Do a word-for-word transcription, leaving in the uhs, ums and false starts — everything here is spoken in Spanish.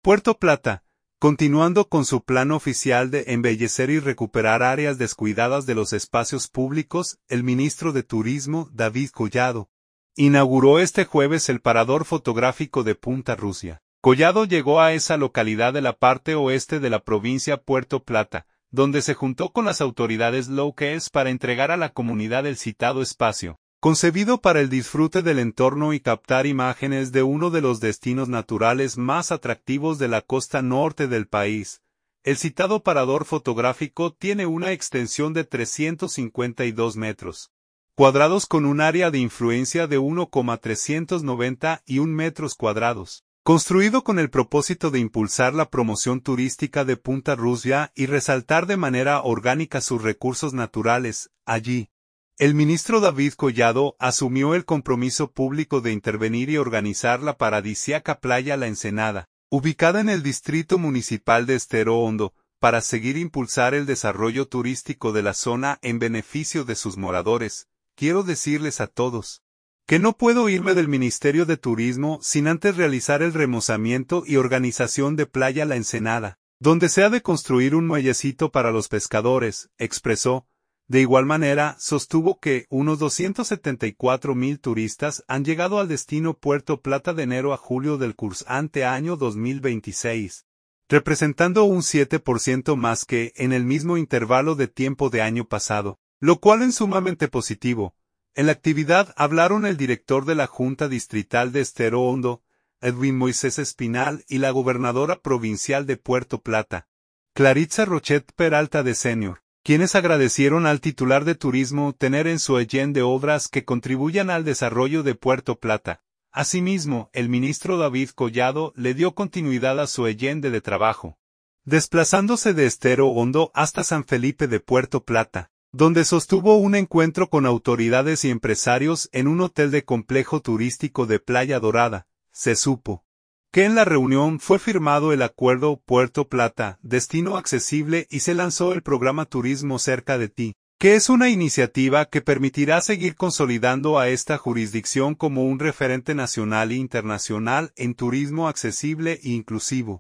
Puerto Plata, continuando con su plan oficial de embellecer y recuperar áreas descuidadas de los espacios públicos, el ministro de Turismo, David Collado, inauguró este jueves el parador fotográfico de Punta Rusia. Collado llegó a esa localidad de la parte oeste de la provincia Puerto Plata, donde se juntó con las autoridades locales para entregar a la comunidad el citado espacio, concebido para el disfrute del entorno y captar imágenes de uno de los destinos naturales más atractivos de la costa norte del país. El citado parador fotográfico tiene una extensión de trescientos cincuenta y dos metros cuadrados con un área de influencia de uno coma trescientos noventa y uno metros cuadrados. Construido con el propósito de impulsar la promoción turística de Punta Rusia y resaltar de manera orgánica sus recursos naturales, allí, el ministro David Collado asumió el compromiso público de intervenir y organizar la paradisíaca playa La Ensenada, ubicada en el distrito municipal de Estero Hondo, para seguir impulsar el desarrollo turístico de la zona en beneficio de sus moradores. Quiero decirles a todos que no puedo irme del Ministerio de Turismo sin antes realizar el remozamiento y organización de Playa La Ensenada, donde se ha de construir un muellecito para los pescadores, expresó. De igual manera, sostuvo que unos doscientos setenta y cuatro mil turistas han llegado al destino Puerto Plata de enero a julio del cursante año dos mil veintiséis, representando un siete por ciento más que en el mismo intervalo de tiempo de año pasado, lo cual es sumamente positivo. En la actividad hablaron el director de la Junta Distrital de Estero Hondo, Edwin Moisés Espinal, y la gobernadora provincial de Puerto Plata, Claritza Rochet Peralta de Senior, quienes agradecieron al titular de turismo tener en su agenda de obras que contribuyan al desarrollo de Puerto Plata. Asimismo, el ministro David Collado le dio continuidad a su agenda de trabajo, desplazándose de Estero Hondo hasta San Felipe de Puerto Plata, donde sostuvo un encuentro con autoridades y empresarios en un hotel de complejo turístico de Playa Dorada. Se supo que en la reunión fue firmado el acuerdo Puerto Plata, destino accesible, y se lanzó el programa Turismo Cerca de Ti, que es una iniciativa que permitirá seguir consolidando a esta jurisdicción como un referente nacional e internacional en turismo accesible e inclusivo.